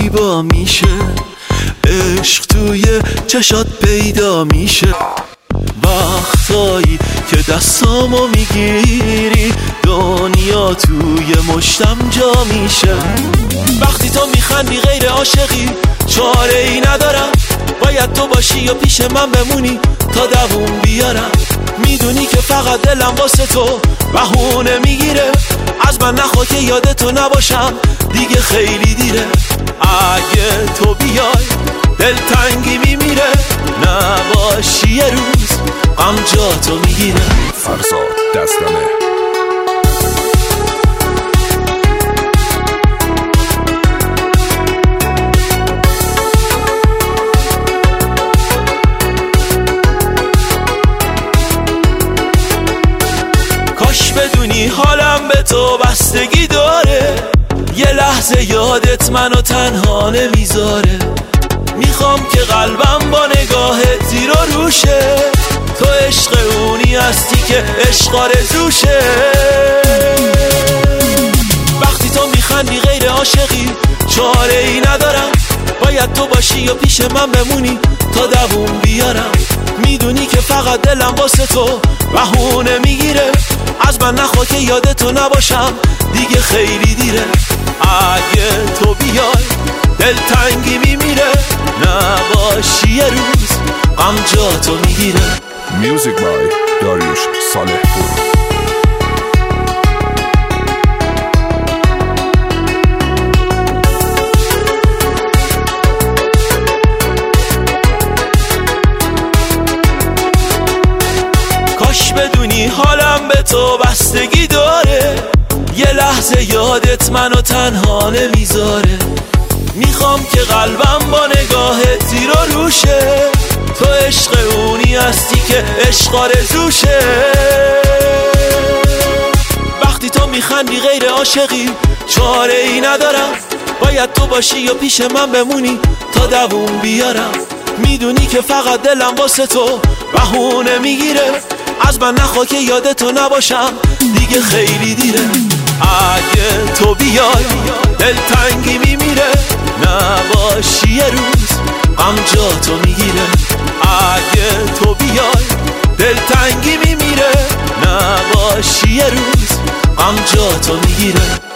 زیبا میشه، عشق توی چشات پیدا میشه. وقتایی که دستامو میگیری دنیا توی مشتم جا میشه. وقتی تو میخندی غیر عاشقی چاره ای ندارم، باید تو باشی یا پیش من بمونی تا دووم بیارم. میدونی که فقط دلم واسه تو بهونه میگیره، از من نخوا که یادتو نباشم دیگه خیلی دیره. اگه تو بیای دلتنگی میمیره، نباشی یه روز غم جاتو میگیره. فرزاد دستمه. کاش بدونی حالم به تو بستگی داره، یه لحظه یادت منو تنها نمیذاره. میخوام که قلبم با نگاهت زیر و روشه، تو عشق اونی هستی که عشق آرزوشه. وقتی تو میخندی غیر عاشقی چاره ای ندارم، باید تو باشی یا پیش من بمونی تا دووم بیارم. میدونی که فقط دلم واسه تو بهونه میگیره، از من نخوا که یادتو نباشم دیگه خیلی دیره. اگه تو بیای دلتنگی میمیره، نباشی یه روز غم جاتو میگیره. میوزیک بای داریوش صالح پور. کاش بدونی حالم به تو بستگی داره، یه لحظه یادت منو تنها نمیذاره. میخوام که قلبم با نگاهت زیر و روشه، تو عشق اونی هستی که عشق آرزوشه. وقتی تو میخندی غیر عاشقی چاره ای ندارم، باید تو باشی یا پیش من بمونی تا دووم بیارم. میدونی که فقط دلم واسه تو بهونه میگیره، از من نخوا که یادتو نباشم دیگه خیلی دیره. اگه تو بیای دلتنگی میمیره، نباشی یه روز غم جاتو میگیره. اگه تو بیای دلتنگی میمیره، نباشی یه روز غم جاتو میگیره.